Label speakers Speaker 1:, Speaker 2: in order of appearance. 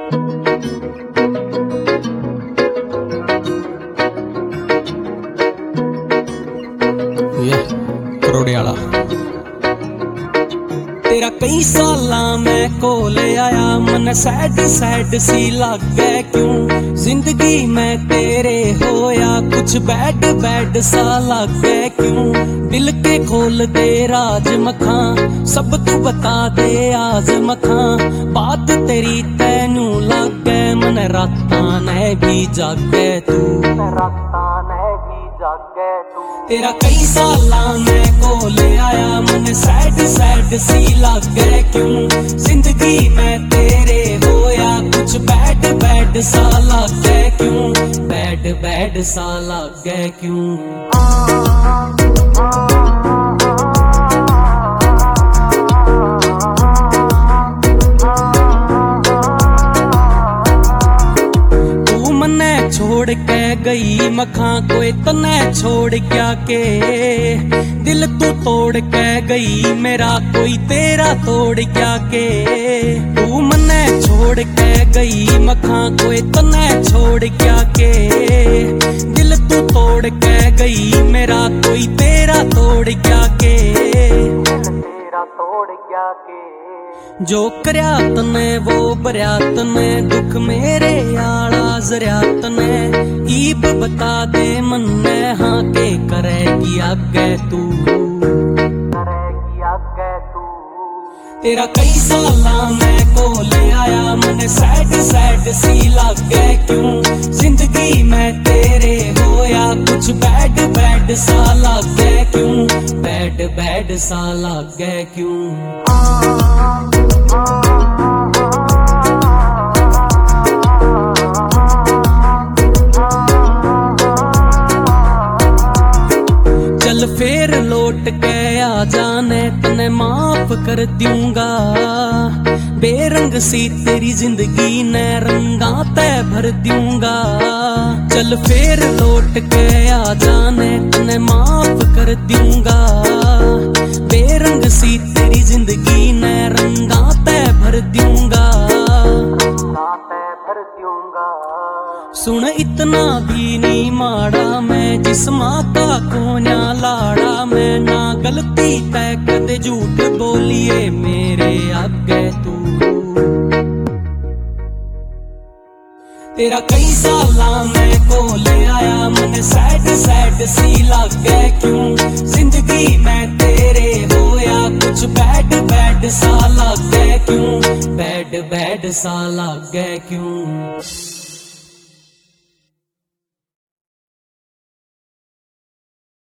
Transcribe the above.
Speaker 1: करोड़ियाला तेरा कई साला मैं कोल आया, मन सैड सैड सी लागे क्यों जिंदगी में तेरे होया, कुछ बैड बैड सा लागे क्यों। दिल के खोल दे राज मखा, सब तू बता दे आज मखा, बात तेरी तैनू लागे, मन रातां ने भी जागे तू, तेरा कई साला मैं कोल आया, मन सैड सैड सी लागे क्यों जिंदगी में तेरे होया, कुछ बैड बैड सा लागे क्यों, बैड बैड सा लागे क्यों। छोड़ के गई मखा कोई तने छोड़ क्या के, दिल तू तोड़ के गई मेरा कोई तेरा तोड़ क्या के। तू मने छोड़ के गई मखा कोई तने छोड़ क्या के, दिल तू तोड़ के गई मेरा कोई तेरा तोड़ क्या के, तेरा तोड़ क्या के। जो करया तने वो बरया तने, दुख मेरे आला जरिया तने, ईब बता दे मन ने हाँ के करेगी आगे तू, करेगी आगे तू। तेरा कई साला मैं कोल आया, मन सैड सैड सी लागे क्यों जिंदगी में तेरे होया, कुछ बैड बैड सा लागे क्यों, बैड बैड सा लागे क्यों। चल फेर लौट के आ जाने, तने माफ कर दूंगा, बेरंग सी तेरी जिंदगी ने रंगा ते भर दूंगा। चल फेर लौट के आ जाने, तने माफ कर दूंगा, बेरंग सी तेरी जिंदगी ने रंगा ते भर दूंगा। सुन इतना भी नहीं माड़ा मैं, जिस माँ का कोन्या लाड़ा मैं, ना गलती तय कदे झूठ बोलिए मेरे आगे तू। तेरा कई साला मैं कोल आया, मन सैड सैड सी लागे क्यों जिंदगी में तेरे होया, कुछ बैड बैड सा लागे क्यों, बैड बैड सा लागे क्यों।